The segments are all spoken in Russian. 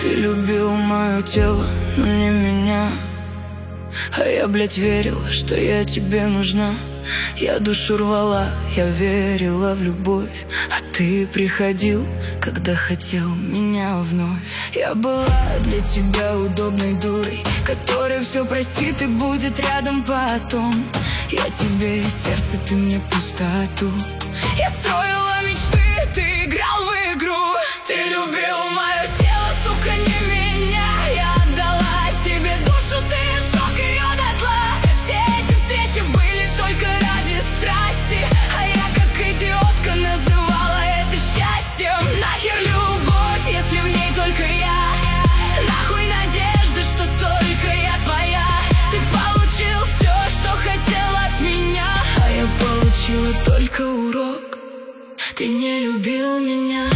Ты любил мое тело, но не меня. А я, блядь, верила, что я тебе нужна. Я душу рвала, я верила в любовь. А ты приходил, когда хотел меня вновь. Я была для тебя удобной дурой, которая все простит и будет рядом потом. Я тебе сердце, ты мне пустоту. Я строила мечты, ты играл в игру. Ты любил мое тело, сука, не меня. Я отдала тебе душу, ты сжег ее дотла. Все эти встречи были только ради страсти, а я как идиотка называла это счастьем. Нахер любовь, если в ней только я. Нахуй надежда, что только я твоя. Ты получил все, что хотел от меня, а я получила только урок. Ты не любил меня.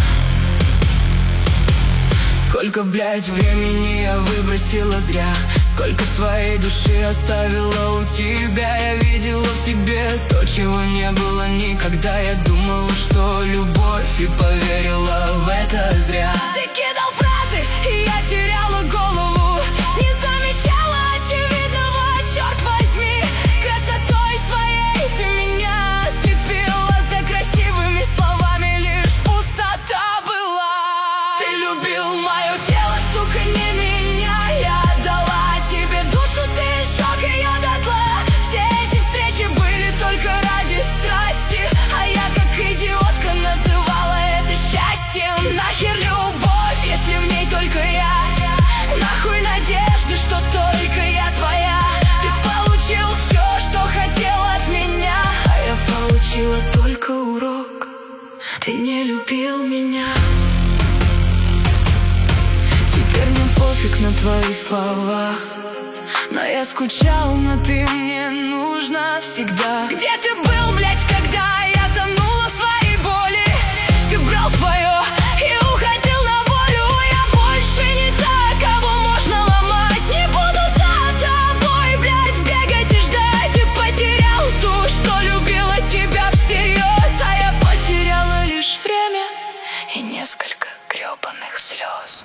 Сколько, блядь, времени я выбросила зря. Сколько своей души оставила у тебя. Я видела в тебе то, чего не было никогда. Я думала, что любовь, и поверила в это зря. Ты кидал фразы, и я теряла голову. Не замечала очевидного, черт возьми. Красотой своей ты меня ослепила. За красивыми словами лишь пустота была. Ты любил мое тело, сука, не меня. Я отдала тебе душу, ты сжег ее дотла. Все эти встречи были только ради страсти, а я как идиотка называла это счастьем. Нахер любовь, если в ней только я. Нахуй надежды, что только я твоя. Ты получил все, что хотел от меня, а я получила только урок. Ты не любил меня. Теперь мне пофиг на твои слова, но я скучал, но ты мне нужна всегда. Где ты был, блядь, когда я тонула в своей боли? Ты брал свое и уходил на волю. Я больше не та, кого можно ломать. Не буду за тобой, блядь, бегать и ждать. Ты потерял ту, что любила тебя всерьез, а я потеряла лишь время и несколько гребаных слез.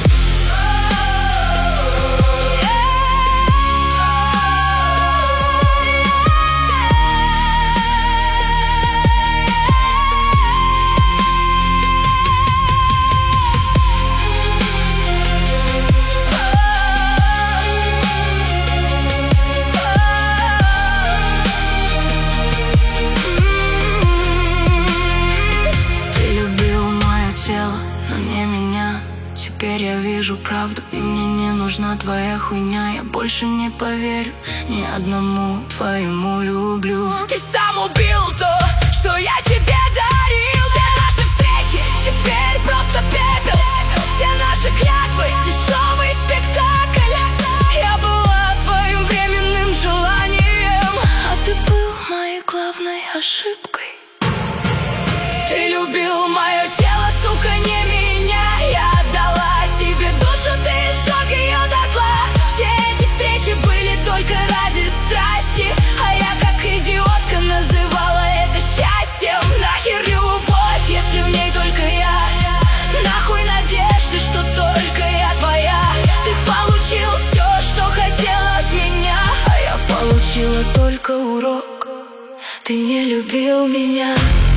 Теперь я вижу правду, и мне не нужна твоя хуйня. Я больше не поверю ни одному твоему люблю. Ты сам убил то, что я тебе дарил. Все наши встречи теперь просто пепел. Все наши клятвы — дешевый спектакль. Я была твоим временным желанием, а ты был моей главной ошибкой. Ты любил мое тело, сука, не меня. Я отдала тебе душу, ты сжег ее дотла. Все эти встречи были только ради страсти, а я как идиотка называла это счастьем. Нахер любовь, если в ней только я. Нахуй надежды, что только я твоя. Ты получил все, что хотел от меня, а я получила только урок. Ты не любил меня.